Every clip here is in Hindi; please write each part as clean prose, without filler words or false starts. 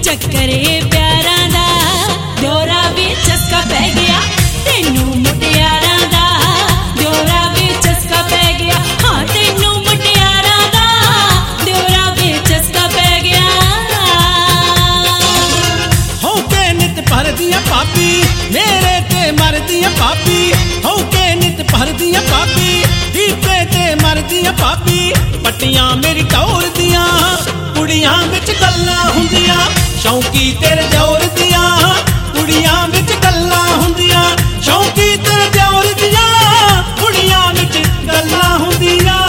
चक्करे प्यारां दा दियोरा वे चस्का पै गया तेनू मुटियारां दा दियोरा वे चस्का पै गया हाँ तेनू मुटियारां दा दियोरा वे चस्का पै गया हो के नित भरदियां पापी मेरे ते मरदियां पापी हो के नित भरदियां पापी दीपे ते मरदियां पापी पट्टियां मेरी टौर दियां कुड़ियां विच गल्लां हुंदियां शौकी तेरे दौर दियां कुड़ियां विच गल्लां हुंदियां शौकी तेरे दौर दियां कुड़ियां विच गल्लां हुंदियां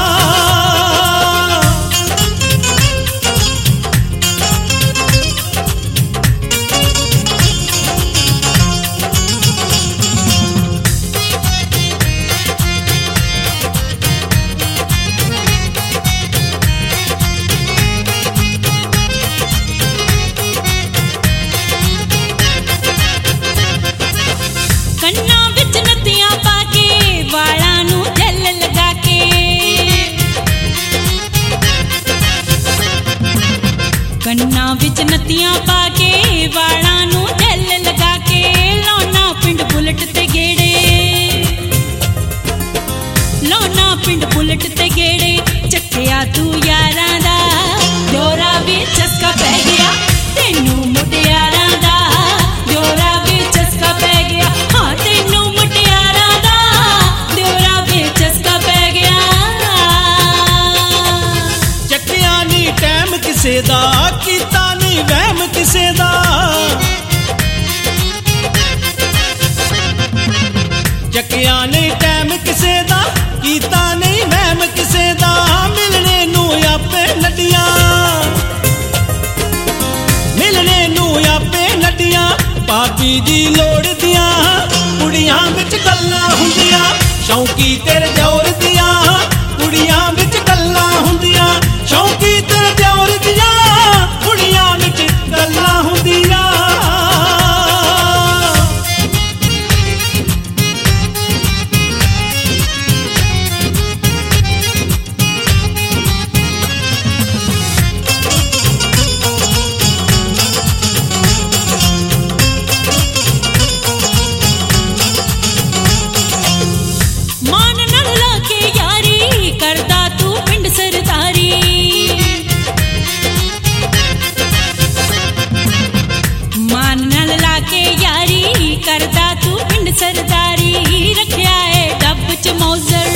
कन्ना विच नत्तियां पाके वालां नू जल लगा के कन्ना विच नत्तियां पाके वालां नू जल लगा के लौना पिंड बुलट ते गेड़े लौना पिंड बुलट ते गेड़े चक्किया तू यारां दा दियोरा वे चस्का पै गया तेनू मुटियारां दा दियोरा वे चस्का पै गया हाँ तेनू मुटियारां दा दियोरा वे चस्का पै गया चक्किया नी टैम किसे दा कीता नी वहम किसे दा चक्किया नी टैम किसे दा कीता नहीं वहम किसे दा मिलने नू आपे नड्डियां मिलने नू आपे नड्डियां पापी दी लोड़ दियां कुड़ियां विच गल्लां हुंदियां शौकी तेरे दौर दियां कुड़ियां विच गल्लां हुंदियां शौकी तेरे दौर दियां कुड़ियां विच गल्लां हुंदियां मान नाल लाके यारी करदा तू पिंड सरदारी मान नाल लाके यारी करदा तू पिंड सरदारी रखिया है डब च मौजर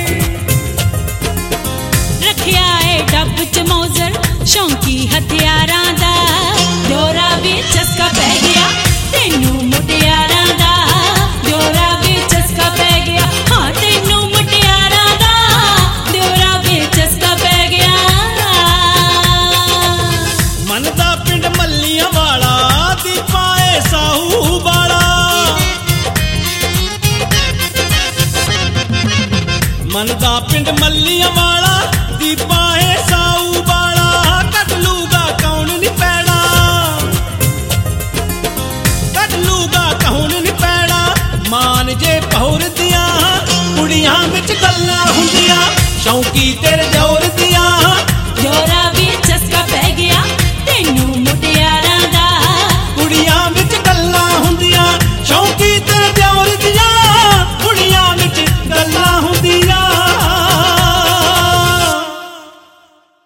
रखिया है डब च मौजर शौकी हथियारां दा दियोरा वे चस्का पै गया तेनू मुटियारां दा दियोरा वे चस्का पै गया हाँ तेनू मुटियारां दा दियोरा वे चस्का पै गया मन दा पिंड मल्लियां वाला दीपा ए साहू बाला मन दा पिंड मल्लियां वाला दीपा ए साहू बाला कट लूगा कौन नी पैड़ा कट लूगा कौन नी पैड़ा मान जे पहुर दियां कुड़ियां विच गल्लां हुंदियां शौकी